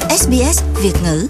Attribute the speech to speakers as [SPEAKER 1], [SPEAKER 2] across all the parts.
[SPEAKER 1] SBS Việt ngữ.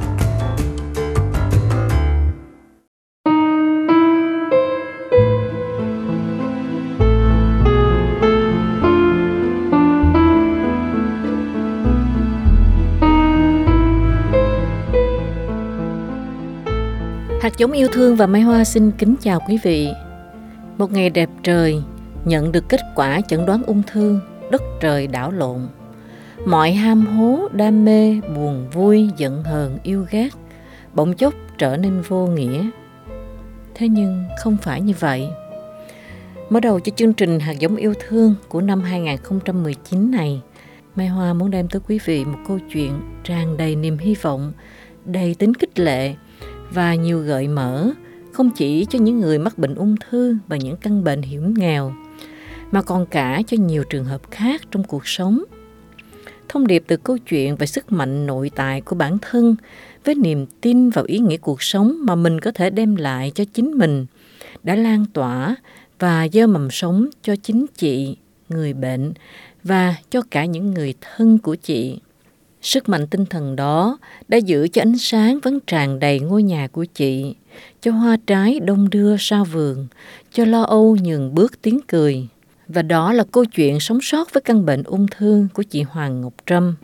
[SPEAKER 2] Hạt giống yêu thương và Mai Hoa xin kính chào quý vị. Một ngày đẹp trời, nhận được kết quả chẩn đoán ung thư, đất trời đảo lộn. Mọi ham hố, đam mê, buồn vui, giận hờn, yêu ghét bỗng chốc trở nên vô nghĩa. Thế nhưng không phải như vậy. Mở đầu cho chương trình Hạt giống yêu thương của năm 2019 này, Mai Hoa muốn đem tới quý vị một câu chuyện tràn đầy niềm hy vọng, đầy tính khích lệ và nhiều gợi mở, không chỉ cho những người mắc bệnh ung thư và những căn bệnh hiểm nghèo, mà còn cả cho nhiều trường hợp khác trong cuộc sống. Thông điệp từ câu chuyện về sức mạnh nội tại của bản thân với niềm tin vào ý nghĩa cuộc sống mà mình có thể đem lại cho chính mình đã lan tỏa và gieo mầm sống cho chính chị, người bệnh và cho cả những người thân của chị. Sức mạnh tinh thần đó đã giữ cho ánh sáng vẫn tràn đầy ngôi nhà của chị, cho hoa trái đông đưa ra vườn, cho lo âu nhường bước tiếng cười. Và đó là câu chuyện sống sót với căn bệnh ung thư của chị Hoàng Ngọc Trâm.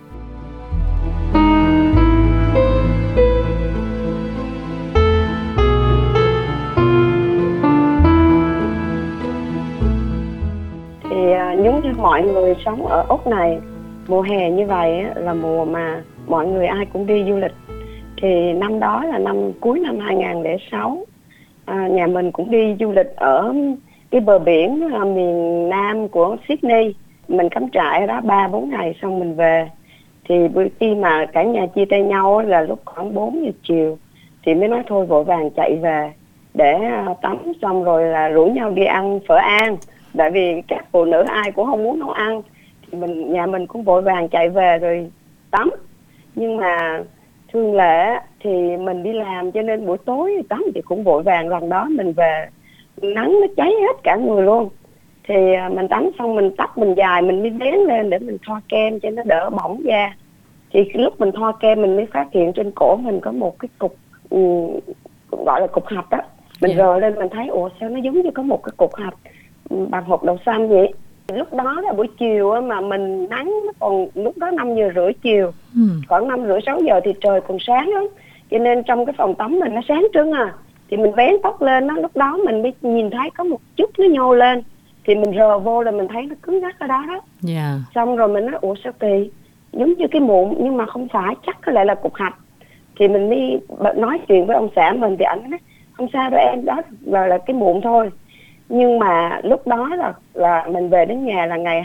[SPEAKER 3] Thì giống như mọi người sống ở Úc này, mùa hè như vậy là mùa mà mọi người ai cũng đi du lịch. Thì năm đó là cuối năm 2006, nhà mình cũng đi du lịch ở cái bờ biển miền nam của Sydney. Mình cắm trại ở đó 3-4 ngày xong mình về. Thì khi mà cả nhà chia tay nhau là lúc khoảng 4 giờ chiều thì mới nói thôi vội vàng chạy về để tắm, xong rồi là rủ nhau đi ăn phở An. Tại vì các phụ nữ ai cũng không muốn nấu ăn, thì nhà mình cũng vội vàng chạy về rồi tắm. Nhưng mà thường lệ thì mình đi làm cho nên buổi tối thì tắm thì cũng vội vàng, lần đó mình về nắng nó cháy hết cả người luôn. Thì mình tắm xong mình tóc mình dài, mình mới vén lên để mình thoa kem cho nó đỡ bỏng da. Thì lúc mình thoa kem mình mới phát hiện trên cổ mình có một cái cục gọi là cục hạch á. Mình rờ lên mình thấy ủa sao nó giống như có một cái cục hạch bằng hột đậu xanh vậy. Lúc đó là buổi chiều mà mình nắng nó còn, lúc đó 5 giờ rưỡi chiều, khoảng 5 rưỡi 6 giờ thì trời còn sáng lắm, cho nên trong cái phòng tắm mình nó sáng trưng thì mình vén tóc lên đó, lúc đó mình mới nhìn thấy có một chút nó nhô lên, thì mình rờ vô là mình thấy nó cứng ngắc ở đó đó. Xong rồi mình nói ủa sao kỳ, giống như cái mụn nhưng mà không phải, chắc có lẽ là cục hạch. Thì mình mới nói chuyện với ông xã mình, thì ảnh nói không sao đâu em, đó là cái mụn thôi. Nhưng mà lúc đó là mình về đến nhà là ngày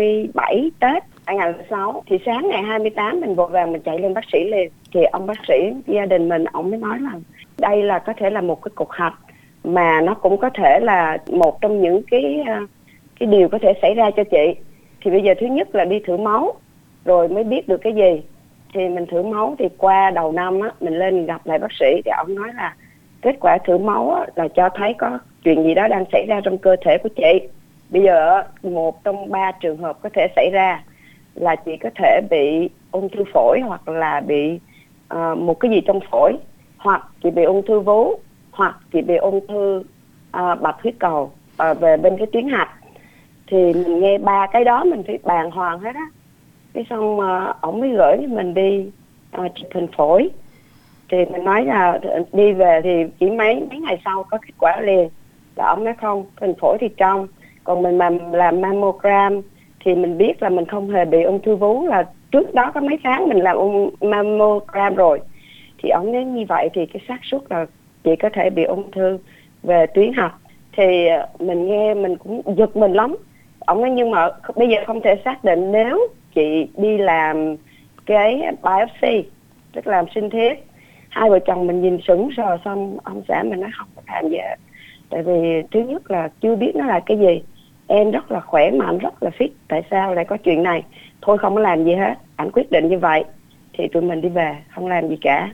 [SPEAKER 3] 27 Tết 2006. Thì sáng ngày 28 mình vội vàng mình chạy lên bác sĩ liền. Thì ông bác sĩ gia đình mình, ông mới nói là đây là có thể là một cái cục hạch, mà nó cũng có thể là một trong những cái điều có thể xảy ra cho chị. Thì bây giờ thứ nhất là đi thử máu rồi mới biết được cái gì. Thì mình thử máu thì qua đầu năm mình lên gặp lại bác sĩ, thì ông nói là kết quả thử máu là cho thấy có chuyện gì đó đang xảy ra trong cơ thể của chị. Bây giờ một trong 3 trường hợp có thể xảy ra là chị có thể bị ung thư phổi, hoặc là bị một cái gì trong phổi, hoặc chị bị ung thư vú, hoặc chị bị ung thư bạch huyết cầu về bên cái tuyến hạch. Thì mình nghe 3 cái đó mình phải bàng hoàng hết á. Cái xong ổng mới gửi mình đi chụp hình phổi. Thì mình nói là đi về thì chỉ mấy ngày sau có kết quả liền. Là ông nói không, hình phổi thì trong. Còn mình mà làm mammogram thì mình biết là mình không hề bị ung thư vú, là trước đó có mấy tháng mình làm mammogram rồi. Thì ông nói như vậy thì cái xác suất là chị có thể bị ung thư về tuyến hạch. Thì mình nghe mình cũng giật mình lắm. Ông nói nhưng mà bây giờ không thể xác định, nếu chị đi làm cái biopsy, tức là làm sinh thiết. Hai vợ chồng mình nhìn sững sờ, xong ông xã mình nói không có làm gì hết. Tại vì thứ nhất là chưa biết nó là cái gì. Em rất là khỏe mạnh, rất là fit, tại sao lại có chuyện này? Thôi không có làm gì hết. Ảnh quyết định như vậy thì tụi mình đi về, không làm gì cả.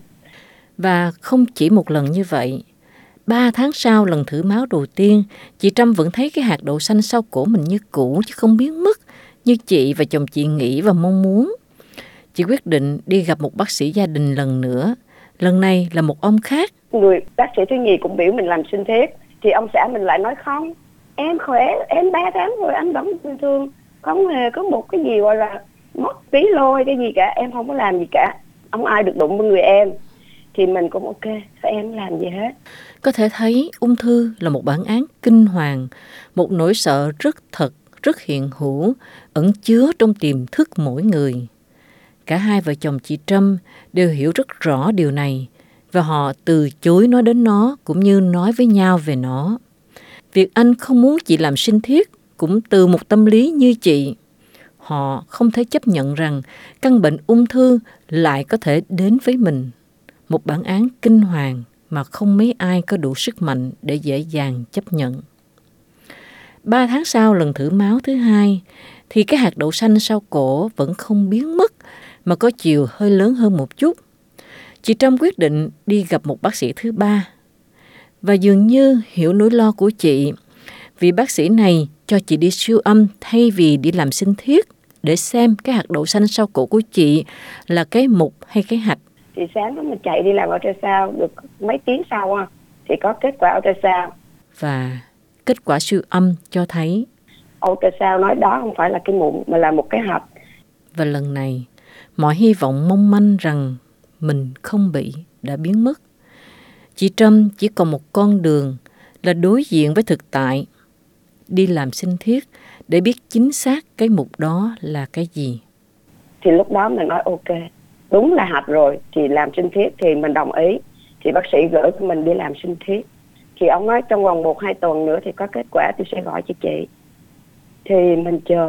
[SPEAKER 2] Và không chỉ một lần như vậy. 3 tháng sau lần thử máu đầu tiên, chị Trâm vẫn thấy cái hạt đậu xanh sau cổ mình như cũ chứ không biến mất như chị và chồng chị nghĩ và mong muốn. Chị quyết định đi gặp một bác sĩ gia đình lần nữa. Lần này là một ông khác.
[SPEAKER 3] Người bác sĩ thứ nhì cũng biểu mình làm sinh thiết. Thì ông xã mình lại nói không, em khỏe, em 3 tháng rồi anh vẫn bình thường, không hề có một cái gì gọi là mất tí lôi cái gì cả, em không có làm gì cả, không ai được đụng vào người em. Thì mình cũng ok, sao em làm gì hết.
[SPEAKER 2] Có thể thấy ung thư là một bản án kinh hoàng, một nỗi sợ rất thật, rất hiện hữu, ẩn chứa trong tiềm thức mỗi người. Cả hai vợ chồng chị Trâm đều hiểu rất rõ điều này, và họ từ chối nói đến nó cũng như nói với nhau về nó. Việc anh không muốn chị làm sinh thiết cũng từ một tâm lý như chị. Họ không thể chấp nhận rằng căn bệnh ung thư lại có thể đến với mình. Một bản án kinh hoàng mà không mấy ai có đủ sức mạnh để dễ dàng chấp nhận. 3 tháng sau lần thử máu thứ hai, thì cái hạt đậu xanh sau cổ vẫn không biến mất mà có chiều hơi lớn hơn một chút. Chị Trâm quyết định đi gặp một bác sĩ thứ ba. Và dường như hiểu nỗi lo của chị, vì bác sĩ này cho chị đi siêu âm thay vì đi làm sinh thiết để xem cái hạt đậu xanh sau cổ của chị là cái mục hay cái hạch.
[SPEAKER 3] Thì sáng đó mình chạy đi làm ultrasound, được mấy tiếng sau thì có kết quả ultrasound.
[SPEAKER 2] Và kết quả siêu âm cho thấy
[SPEAKER 3] ultrasound nói đó không phải là cái mụn mà là một cái hạch.
[SPEAKER 2] Và lần này, mọi hy vọng mong manh rằng mình không bị đã biến mất. Chị Trâm chỉ còn một con đường là đối diện với thực tại, đi làm sinh thiết để biết chính xác cái mục đó là cái gì.
[SPEAKER 3] Thì lúc đó mình nói ok, đúng là hạch rồi, thì làm sinh thiết thì mình đồng ý. Thì bác sĩ gửi cho mình đi làm sinh thiết. Thì ông nói trong vòng 1-2 tuần nữa thì có kết quả, tôi sẽ gọi cho chị. Thì mình chờ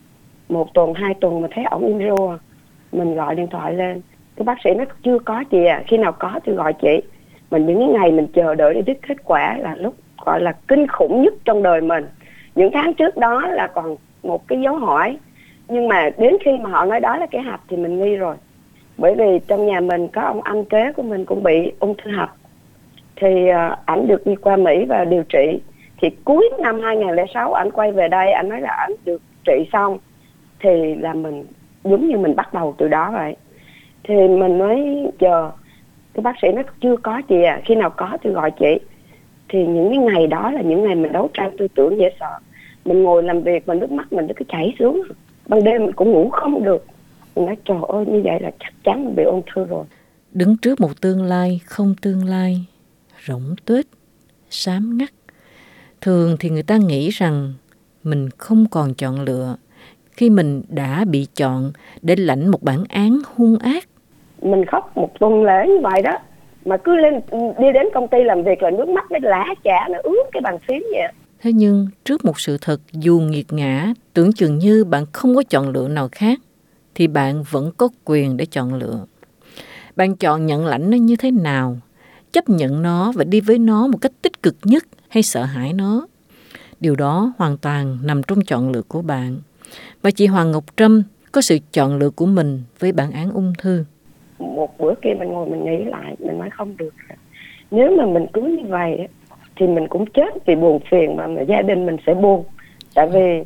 [SPEAKER 3] 1 tuần, 2 tuần mà thấy ổng im ru. Mình gọi điện thoại lên, cái bác sĩ nói chưa có chị à, khi nào có tôi gọi chị. Mình những cái ngày mình chờ đợi để biết kết quả là lúc gọi là kinh khủng nhất trong đời mình. Những tháng trước đó là còn một cái dấu hỏi, nhưng mà đến khi mà họ nói đó là cái hạch thì mình nghi rồi. Bởi vì trong nhà mình có ông anh kế của mình cũng bị ung thư hạch. Thì ảnh được đi qua Mỹ và điều trị. Thì cuối năm 2006 ảnh quay về đây, ảnh nói là ảnh được trị xong. Thì là mình giống như mình bắt đầu từ đó vậy. Thì mình mới chờ. Cái bác sĩ nói chưa có chị à, khi nào có tôi gọi chị. Thì những cái ngày đó là những ngày mình đấu tranh tư tưởng dễ sợ. Mình ngồi làm việc mà nước mắt mình nó cứ chảy xuống. Ban đêm mình cũng ngủ không được. Mình nói trời ơi, như vậy là chắc chắn mình bị ung thư rồi.
[SPEAKER 2] Đứng trước một tương lai không tương lai, rỗng tuếch, xám ngắt. Thường thì người ta nghĩ rằng mình không còn chọn lựa khi mình đã bị chọn để lãnh một bản án hung ác.
[SPEAKER 3] Mình khóc một tuần lễ như vậy đó, mà cứ lên đi đến công ty làm việc là nước mắt nó lã chả, nó ướt cái bàn phím vậy.
[SPEAKER 2] Thế nhưng trước một sự thật dù nghiệt ngã, tưởng chừng như bạn không có chọn lựa nào khác, thì bạn vẫn có quyền để chọn lựa. Bạn chọn nhận lãnh nó như thế nào, chấp nhận nó và đi với nó một cách tích cực nhất hay sợ hãi nó. Điều đó hoàn toàn nằm trong chọn lựa của bạn. Và chị Hoàng Ngọc Trâm có sự chọn lựa của mình với bản án ung thư.
[SPEAKER 3] Một bữa kia mình ngồi mình nghĩ lại, mình nói không được. Nếu mà mình cứ như vậy thì mình cũng chết vì buồn phiền, mà gia đình mình sẽ buồn. Tại vì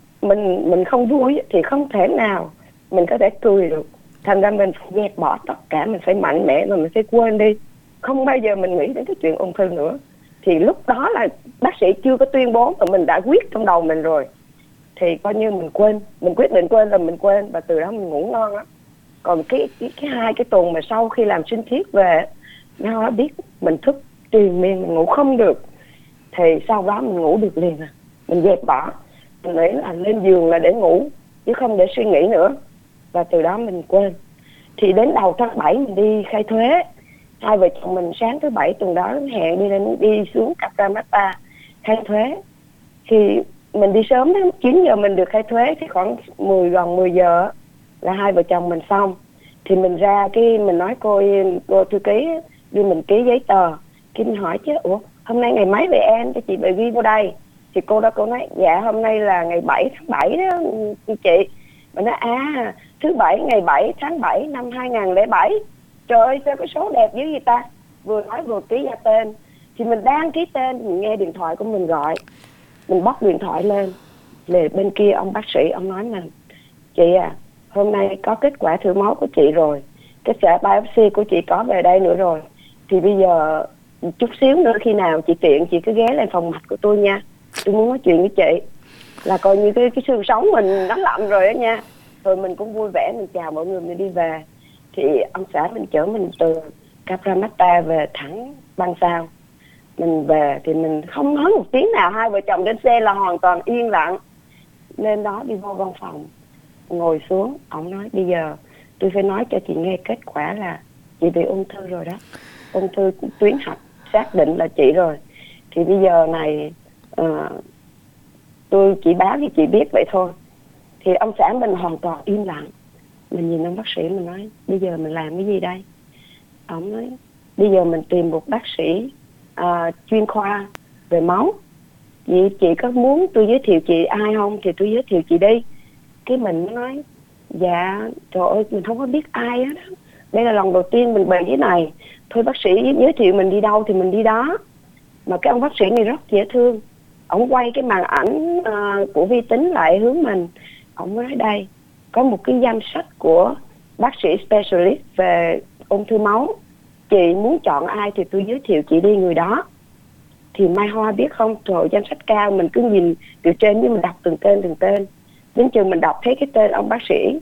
[SPEAKER 3] mình không vui thì không thể nào mình có thể cười được. Thành ra mình phải dẹp bỏ tất cả, mình phải mạnh mẽ và mình phải quên đi. Không bao giờ mình nghĩ đến cái chuyện ung thư nữa. Thì lúc đó là bác sĩ chưa có tuyên bố mà mình đã quyết trong đầu mình rồi. Thì coi như mình quên, mình quyết định quên là mình quên, và từ đó mình ngủ ngon lắm. Còn cái 2 cái tuần mà sau khi làm sinh thiết về, nó biết mình thức triền miên, mình ngủ không được. Thì sau đó mình ngủ được liền à. Mình dẹp bỏ, mình nghĩ là lên giường là để ngủ chứ không để suy nghĩ nữa. Và từ đó mình quên. Thì đến đầu tháng 7 mình đi khai thuế. Hai vợ chồng mình sáng thứ 7 tuần đó hẹn đi xuống Cabramatta khai thuế. Thì mình đi sớm đó, 9 giờ mình được khai thuế, thì khoảng gần 10 giờ là hai vợ chồng mình xong. Thì mình ra cái mình nói cô thư ký đưa mình ký giấy tờ. Cái mình hỏi chứ, ủa hôm nay ngày mấy vậy em, cho chị bị ghi vô đây. Thì cô nói dạ hôm nay là ngày 7 tháng 7 đó chị. Mình nói thứ 7 ngày 7 tháng 7 năm 2007. Trời ơi sao cái số đẹp dữ vậy ta. Vừa nói vừa ký ra tên. Thì mình đang ký tên, mình nghe điện thoại của mình gọi. Mình bóc điện thoại lên, bên kia ông bác sĩ ông nói mình, chị à, hôm nay có kết quả thử máu của chị rồi, kết quả biopsy của chị có về đây nữa rồi, thì bây giờ chút xíu nữa khi nào chị tiện chị cứ ghé lên phòng mạch của tôi nha, tôi muốn nói chuyện với chị. Là coi như cái xương sống mình nó lặn rồi đó nha. Rồi mình cũng vui vẻ, mình chào mọi người, mình đi về. Thì ông xã mình chở mình từ Cabramatta về thẳng Bang Sao. Mình về thì mình không nói một tiếng nào, hai vợ chồng trên xe là hoàn toàn yên lặng. Lên đó đi vô văn phòng, ngồi xuống, ông nói bây giờ tôi phải nói cho chị nghe kết quả là chị bị ung thư rồi đó, ung thư tuyến hạch, xác định là chị rồi. Thì bây giờ này tôi chỉ báo cho chị biết vậy thôi. Thì ông xã mình hoàn toàn im lặng. Mình nhìn ông bác sĩ, mình nói bây giờ mình làm cái gì đây? Ông nói bây giờ mình tìm một bác sĩ chuyên khoa về máu. Vậy chị có muốn tôi giới thiệu chị ai không thì tôi giới thiệu chị đi. Cái mình nói dạ trời ơi mình không có biết ai hết đó. Đây là lần đầu tiên mình về cái này. Thôi bác sĩ giới thiệu mình đi đâu thì mình đi đó. Mà cái ông bác sĩ này rất dễ thương. Ông quay cái màn ảnh của vi tính lại hướng mình. Ông nói đây có một cái danh sách của bác sĩ specialist về ung thư máu. Chị muốn chọn ai thì tôi giới thiệu chị đi người đó. Thì Mai Hoa biết không, trời danh sách cao, mình cứ nhìn từ trên nhưng mình đọc từng tên. Đến chừng mình đọc thấy cái tên ông bác sĩ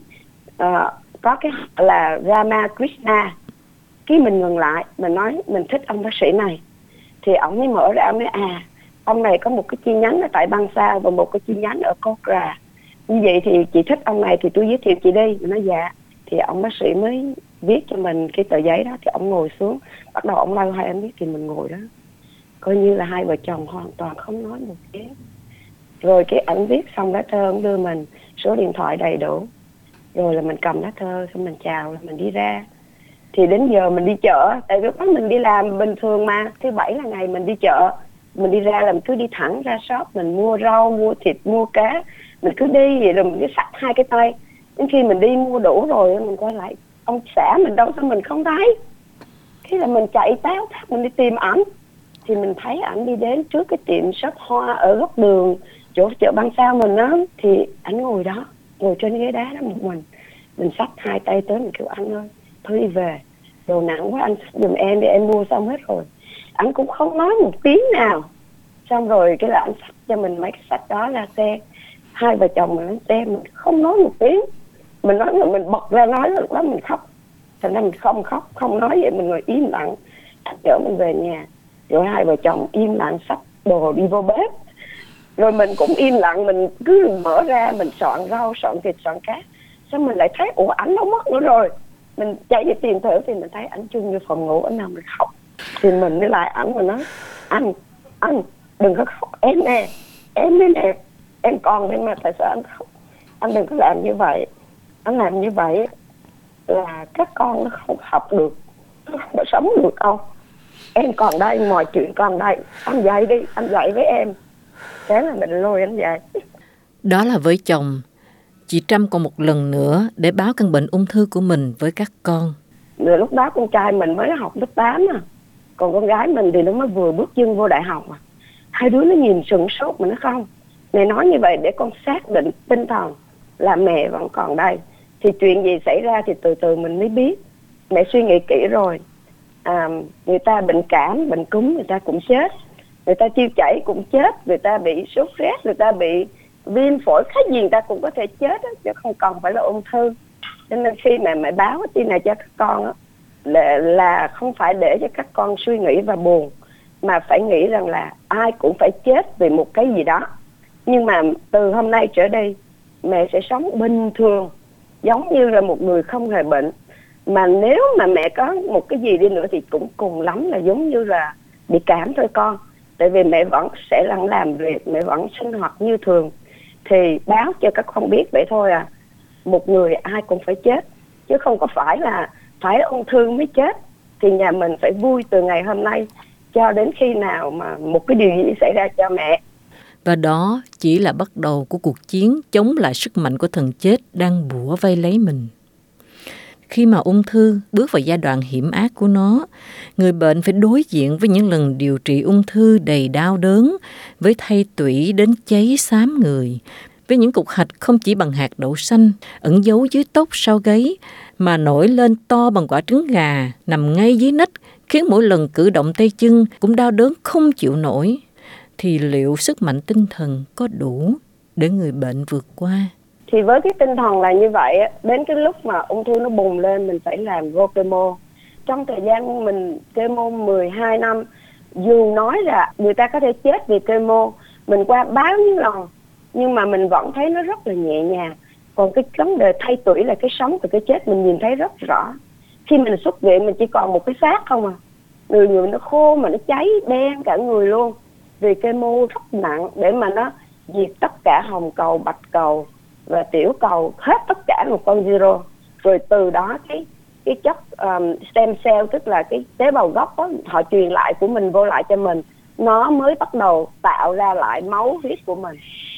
[SPEAKER 3] có cái là Rama Krishna. Cái mình ngừng lại, mình nói mình thích ông bác sĩ này. Thì ông mới mở ra, ông nói ông này có một cái chi nhánh ở tại Bang Sao và một cái chi nhánh ở Kogra. Như vậy thì chị thích ông này thì tôi giới thiệu chị đi. Mình nói dạ. Thì ông bác sĩ mới viết cho mình cái tờ giấy đó. Thì ông ngồi xuống, bắt đầu ông lau hai em biết thì mình ngồi đó. Coi như là hai vợ chồng hoàn toàn không nói một tiếng. Rồi cái ảnh viết xong lá thơ, ông đưa mình số điện thoại đầy đủ. Rồi là mình cầm lá thơ, xong mình chào, là mình đi ra. Thì đến giờ mình đi chợ, tại lúc đó mình đi làm bình thường mà, thứ bảy là ngày mình đi chợ. Mình đi ra là mình cứ đi thẳng ra shop, mình mua rau, mua thịt, mua cá. Mình cứ đi vậy rồi mình cứ xách hai cái tay. Đến khi mình đi mua đủ rồi, mình quay lại, ông xã mình đâu, sao mình không thấy. Thế là mình chạy táo thắt, mình đi tìm ảnh. Thì mình thấy ảnh đi đến trước cái tiệm shop hoa ở góc đường, chỗ chợ Bang Sao mình đó. Thì ảnh ngồi đó, ngồi trên ghế đá đó một mình. Mình xách hai tay tới, mình kêu anh ơi, thôi đi về, đồ nặng quá anh xách giùm em đi, em mua xong hết rồi. Anh cũng không nói một tiếng nào. Xong rồi cái là anh xách cho mình mấy cái sách đó ra xe. Hai vợ chồng mình lên xe, mình không nói một tiếng. Mình nói là mình bật ra nói, lúc đó mình khóc. Thành ra mình không khóc, không nói vậy, mình ngồi im lặng. Anh chở mình về nhà. Rồi hai vợ chồng im lặng xách đồ đi vô bếp. Rồi mình cũng im lặng, mình cứ mở ra, mình soạn rau, soạn thịt, soạn cá. Xong mình lại thấy, ủa ảnh đâu mất nữa rồi. Mình chạy đi tìm thử thì mình thấy ảnh chung vô phòng ngủ, ảnh nằm mình khóc. Thì mình mới lại ảnh mà nói, anh đừng có khóc, em nè, em mới nè, em còn đây mà tại sao anh khóc. Anh đừng có làm như vậy. Anh làm như vậy là các con nó không học được, nó không có sống được đâu. Em còn đây, mọi chuyện còn đây, anh dạy đi, anh dạy với em. Thế là mình lôi anh dạy.
[SPEAKER 2] Đó là với chồng, chị Trâm còn một lần nữa để báo căn bệnh ung thư của mình với các con.
[SPEAKER 3] Rồi lúc đó con trai mình mới học lớp 8 à. Còn con gái mình thì nó mới vừa bước chân vô đại học à. Hai đứa nó nhìn sửng sốt mà nó không. Mẹ nói như vậy để con xác định tinh thần là mẹ vẫn còn đây. Thì chuyện gì xảy ra thì từ từ mình mới biết. Mẹ suy nghĩ kỹ rồi. Người ta bệnh cảm, bệnh cúm người ta cũng chết. Người ta tiêu chảy cũng chết. Người ta bị sốt rét, người ta bị viêm phổi, cái gì người ta cũng có thể chết đó, chứ không cần phải là ung thư. Cho nên khi mà mẹ báo cái tin này cho các con đó, là không phải để cho các con suy nghĩ và buồn, mà phải nghĩ rằng là ai cũng phải chết vì một cái gì đó. Nhưng mà từ hôm nay trở đi, mẹ sẽ sống bình thường, giống như là một người không hề bệnh. Mà nếu mà mẹ có một cái gì đi nữa thì cũng cùng lắm là giống như là bị cảm thôi con. Tại vì mẹ vẫn sẽ làm việc, mẹ vẫn sinh hoạt như thường. Thì báo cho các con biết vậy thôi à. Một người ai cũng phải chết, chứ không có phải là phải ung thư mới chết. Thì nhà mình phải vui từ ngày hôm nay cho đến khi nào mà một cái điều gì xảy ra cho mẹ.
[SPEAKER 2] Và đó chỉ là bắt đầu của cuộc chiến chống lại sức mạnh của thần chết đang bủa vây lấy mình. Khi mà ung thư bước vào giai đoạn hiểm ác của nó, người bệnh phải đối diện với những lần điều trị ung thư đầy đau đớn, với thay tủy đến cháy xám người, với những cục hạch không chỉ bằng hạt đậu xanh ẩn giấu dưới tóc sau gáy, mà nổi lên to bằng quả trứng gà nằm ngay dưới nách, khiến mỗi lần cử động tay chân cũng đau đớn không chịu nổi. Thì liệu sức mạnh tinh thần có đủ để người bệnh vượt qua?
[SPEAKER 3] Thì với cái tinh thần là như vậy, đến cái lúc mà ung thư nó bùng lên mình phải làm vô chemo. Trong thời gian mình chemo 12 năm, dù nói là người ta có thể chết vì chemo, mình qua bao nhiêu lần, nhưng mà mình vẫn thấy nó rất là nhẹ nhàng. Còn cái vấn đề thay tuổi là cái sống và cái chết mình nhìn thấy rất rõ. Khi mình xuất viện mình chỉ còn một cái xác không à. Người nó khô mà nó cháy đen cả người luôn. Vì chemo rất nặng để mà nó diệt tất cả hồng cầu, bạch cầu và tiểu cầu, hết tất cả một con zero. Rồi từ đó cái chất stem cell, tức là cái tế bào gốc đó, họ truyền lại của mình vô lại cho mình, nó mới bắt đầu tạo ra lại máu huyết của mình.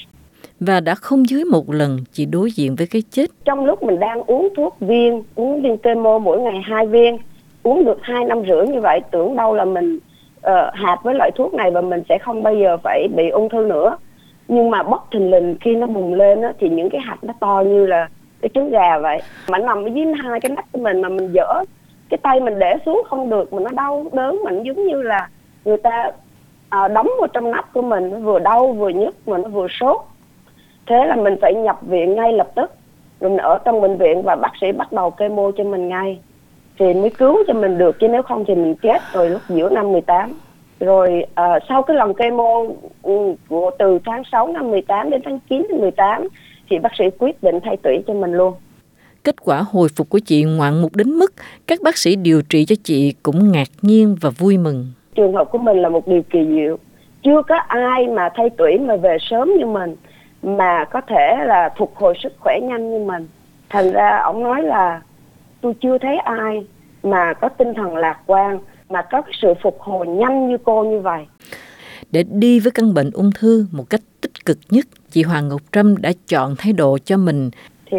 [SPEAKER 2] Và đã không dưới một lần chị đối diện với cái chết.
[SPEAKER 3] Trong lúc mình đang uống thuốc viên, uống viên chemo mỗi ngày 2 viên, uống được 2 năm rưỡi như vậy, tưởng đâu là mình hạt với loại thuốc này và mình sẽ không bao giờ phải bị ung thư nữa. Nhưng mà bất thình lình khi nó bùng lên á, thì những cái hạt nó to như là cái trứng gà vậy, mà nó nằm ở dưới hai cái nách của mình, mà mình dỡ cái tay mình để xuống không được, mà nó đau đớn, mà nó giống như là người ta đóng vào trong nách của mình, nó vừa đau vừa nhức mà nó vừa sốt. Thế là mình phải nhập viện ngay lập tức. Rồi mình ở trong bệnh viện và bác sĩ bắt đầu chemo cho mình ngay thì mới cứu cho mình được, chứ nếu không thì mình chết rồi lúc giữa năm 18. Rồi sau cái lần chemo của từ tháng 6 năm 18 đến tháng 9 năm 18 thì bác sĩ quyết định thay tủy cho mình luôn.
[SPEAKER 2] Kết quả hồi phục của chị ngoạn mục đến mức các bác sĩ điều trị cho chị cũng ngạc nhiên và vui mừng.
[SPEAKER 3] Trường hợp của mình là một điều kỳ diệu. Chưa có ai mà thay tủy mà về sớm như mình, mà có thể là phục hồi sức khỏe nhanh như mình. Thành ra ông nói là tôi chưa thấy ai mà có tinh thần lạc quan, mà có cái sự phục hồi nhanh như cô như vậy.
[SPEAKER 2] Để đi với căn bệnh ung thư một cách tích cực nhất, chị Hoàng Ngọc Trâm đã chọn thái độ cho mình.
[SPEAKER 3] Thì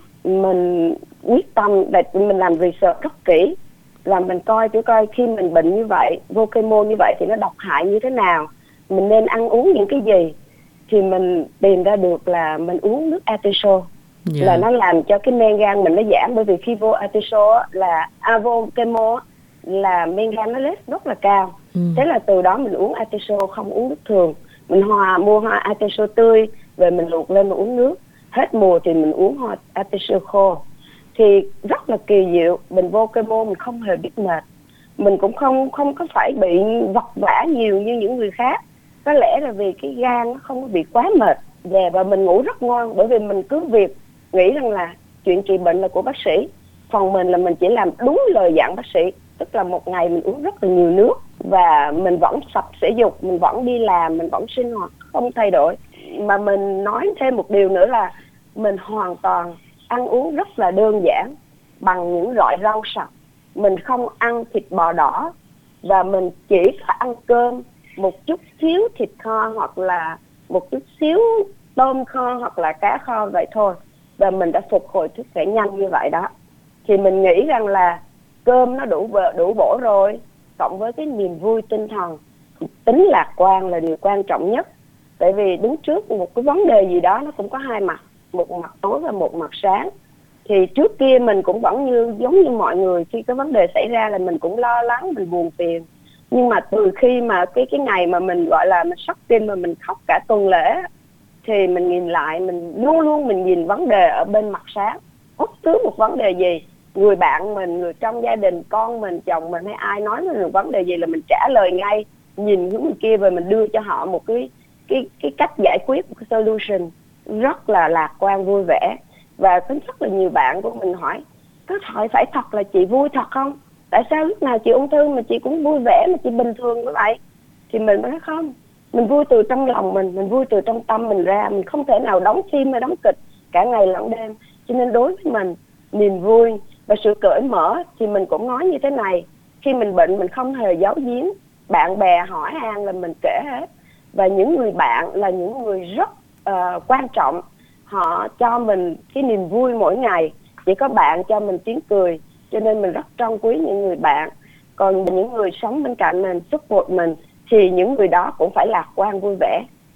[SPEAKER 3] mình quyết tâm để mình làm research rất kỹ, là mình coi khi mình bệnh như vậy, vô chemo như vậy thì nó độc hại như thế nào, mình nên ăn uống những cái gì. Thì mình tìm ra được là mình uống nước artiso, là nó làm cho cái men gan mình nó giảm. Bởi vì khi vô artiso là vô chemo là men gan nó rất là cao. Thế là từ đó mình uống artiso, không uống nước thường. Mình mua hoa artiso tươi về mình luộc lên mà uống nước. Hết mùa thì mình uống hoa artiso khô. Thì rất là kỳ diệu. Mình vô chemo mình không hề biết mệt. Mình cũng không có phải bị vật vã nhiều như những người khác. Có lẽ là vì cái gan nó không có bị quá mệt. Và mình ngủ rất ngon, bởi vì mình cứ việc nghĩ rằng là chuyện trị bệnh là của bác sĩ. Phần mình là mình chỉ làm đúng lời dặn bác sĩ. Tức là một ngày mình uống rất là nhiều nước, và mình vẫn tập thể dục, mình vẫn đi làm, mình vẫn sinh hoạt, không thay đổi. Mà mình nói thêm một điều nữa là mình hoàn toàn ăn uống rất là đơn giản, bằng những loại rau sạch. Mình không ăn thịt bò đỏ, và mình chỉ ăn cơm, một chút xíu thịt kho, hoặc là một chút xíu tôm kho, hoặc là cá kho vậy thôi. Và mình đã phục hồi sức khỏe nhanh như vậy đó. Thì mình nghĩ rằng là cơm nó đủ bổ rồi, cộng với cái niềm vui tinh thần, tính lạc quan là điều quan trọng nhất. Tại vì đứng trước một cái vấn đề gì đó nó cũng có hai mặt, một mặt tối và một mặt sáng. Thì trước kia mình cũng vẫn giống như mọi người, khi có vấn đề xảy ra là mình cũng lo lắng, mình buồn phiền. Nhưng mà từ khi mà cái ngày mà mình gọi là mình sốc tim mà mình khóc cả tuần lễ, thì mình nhìn lại, mình luôn luôn mình nhìn vấn đề ở bên mặt sáng. Bất cứ một vấn đề gì, người bạn mình, người trong gia đình, con mình, chồng mình hay ai nói mình vấn đề gì là mình trả lời ngay, nhìn hướng kia và mình đưa cho họ một cái cách giải quyết, một cái solution rất là lạc quan, vui vẻ. Và có rất là nhiều bạn của mình hỏi, có phải thật là chị vui thật không? Tại sao lúc nào chị ung thư mà chị cũng vui vẻ, mà chị bình thường như vậy? Thì mình nói không, mình vui từ trong lòng mình vui từ trong tâm mình ra. Mình không thể nào đóng phim hay đóng kịch cả ngày lẫn đêm. Cho nên đối với mình, niềm vui và sự cởi mở thì mình cũng nói như thế này. Khi mình bệnh mình không hề giấu giếm, bạn bè hỏi han là mình kể hết. Và những người bạn là những người rất quan trọng. Họ cho mình cái niềm vui mỗi ngày. Chỉ có bạn cho mình tiếng cười. Cho nên mình rất trân quý những người bạn. Còn những người sống bên cạnh mình, support mình, thì những người đó cũng phải lạc quan vui vẻ.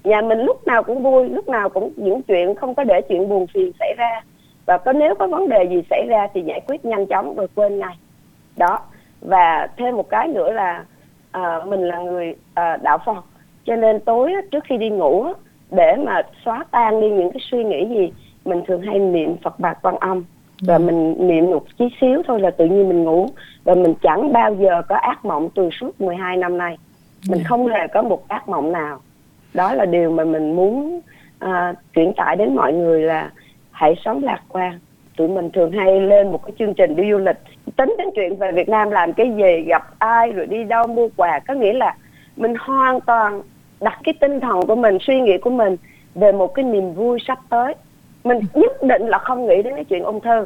[SPEAKER 3] Nhà mình lúc nào cũng vui, lúc nào cũng những chuyện, không có để chuyện buồn phiền xảy ra. Và nếu có vấn đề gì xảy ra thì giải quyết nhanh chóng rồi quên ngay. Đó. Và thêm một cái nữa là mình là người đạo Phật, cho nên tối trước khi đi ngủ để mà xóa tan đi những cái suy nghĩ gì, mình thường hay niệm Phật Bà Quan Âm. Và mình niệm một tí xíu thôi là tự nhiên mình ngủ. Và mình chẳng bao giờ có ác mộng từ suốt 12 năm nay. Mình không hề có một ác mộng nào. Đó là điều mà mình muốn truyền tải đến mọi người là hãy sống lạc quan. Tụi mình thường hay lên một cái chương trình đi du lịch, tính đến chuyện về Việt Nam làm cái gì, gặp ai, rồi đi đâu mua quà. Có nghĩa là mình hoàn toàn đặt cái tinh thần của mình, suy nghĩ của mình về một cái niềm vui sắp tới. Mình nhất định là không nghĩ đến cái chuyện ung thư.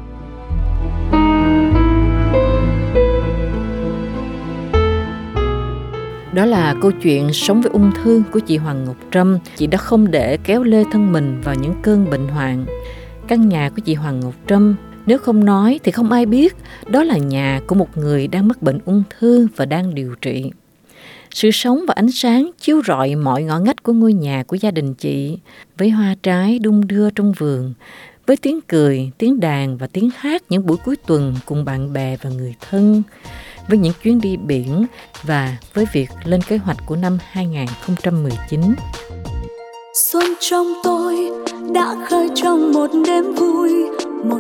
[SPEAKER 2] Đó là câu chuyện sống với ung thư của chị Hoàng Ngọc Trâm. Chị đã không để kéo lê thân mình vào những cơn bệnh hoạn. Căn nhà của chị Hoàng Ngọc Trâm, nếu không nói thì không ai biết đó là nhà của một người đang mắc bệnh ung thư và đang điều trị. Sự sống và ánh sáng chiếu rọi mọi ngõ ngách của ngôi nhà của gia đình chị, với hoa trái đung đưa trong vườn, với tiếng cười, tiếng đàn và tiếng hát những buổi cuối tuần cùng bạn bè và người thân, với những chuyến đi biển và với việc lên kế hoạch của năm 2019.
[SPEAKER 1] Xuân trong tôi đã khơi trong một đêm vui, một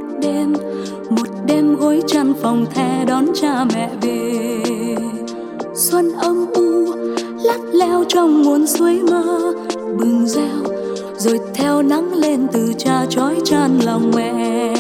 [SPEAKER 1] đêm gối chăn phòng the đón cha mẹ về. Xuân âm u lắt leo trong nguồn suối mơ, bừng reo rồi theo nắng lên từ cha chói chan lòng mẹ.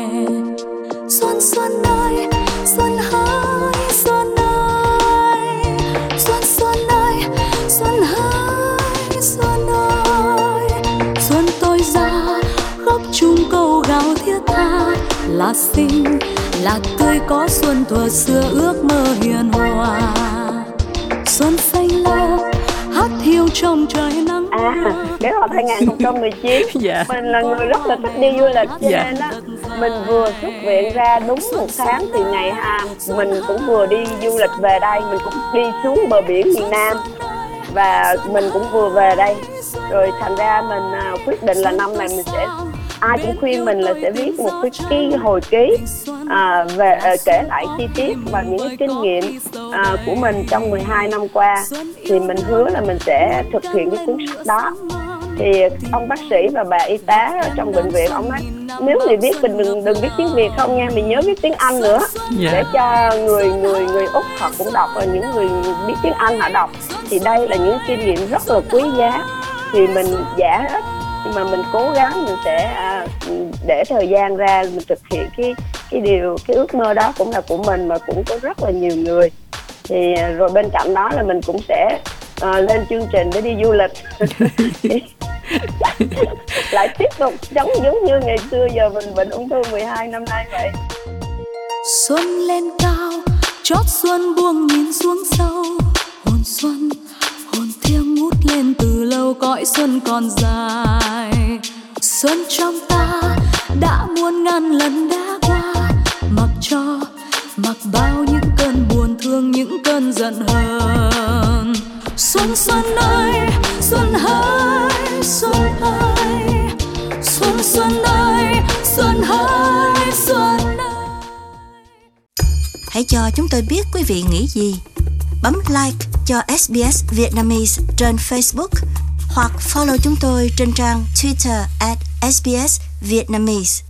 [SPEAKER 1] Xuân xuân ơi, xuân hỡi, xuân ơi, xuân xuân ơi, xuân hỡi, xuân ơi. Xuân tôi ra khóc chung câu gào thiết tha, là xinh là tươi có xuân thuở xưa ước mơ hiền hòa. Xuân xanh lơ hát hiu trong trời nắng.
[SPEAKER 3] Kế hoạch 2019 mình là người rất là thích đi du lịch, cho nên á mình vừa xuất viện ra đúng một tháng thì ngày mình cũng vừa đi du lịch về đây, mình cũng đi xuống bờ biển miền Nam và mình cũng vừa về đây. Rồi thành ra mình quyết định là năm này mình sẽ, ai cũng khuyên mình là sẽ viết một cái hồi ký về kể lại chi tiết và những cái kinh nghiệm của mình trong 12 năm qua. Thì mình hứa là mình sẽ thực hiện cái cuốn sách đó. Thì ông bác sĩ và bà y tá ở trong bệnh viện, ông nói nếu mày viết mình đừng viết tiếng Việt không nha, mình nhớ viết tiếng Anh nữa, để cho người Úc họ cũng đọc và những người biết tiếng Anh họ đọc. Thì đây là những kinh nghiệm rất là quý giá. Thì mình giả ít nhưng mà mình cố gắng, mình sẽ để thời gian ra mình thực hiện cái ước mơ đó cũng là của mình mà cũng có rất là nhiều người. Thì rồi bên cạnh đó là mình cũng sẽ lên chương trình để đi du lịch. Lại tiếp tục giống như ngày xưa giờ mình bệnh ung thư 12 năm nay vậy.
[SPEAKER 1] Xuân lên cao chót xuân buông nhìn xuống sâu, hồn xuân hồn thiêng ngút lên từ lâu, cõi xuân còn dài. Xuân trong ta đã muôn ngàn lần đã qua, mặc bao những cơn buồn thương, những cơn giận hờn. Xuân xuân ơi, xuân ơi, xuân ơi, xuân xuân ơi, xuân ơi, xuân ơi.
[SPEAKER 4] Hãy cho chúng tôi biết quý vị nghĩ gì. Bấm like cho SBS Vietnamese trên Facebook hoặc follow chúng tôi trên trang Twitter @SBS Vietnamese.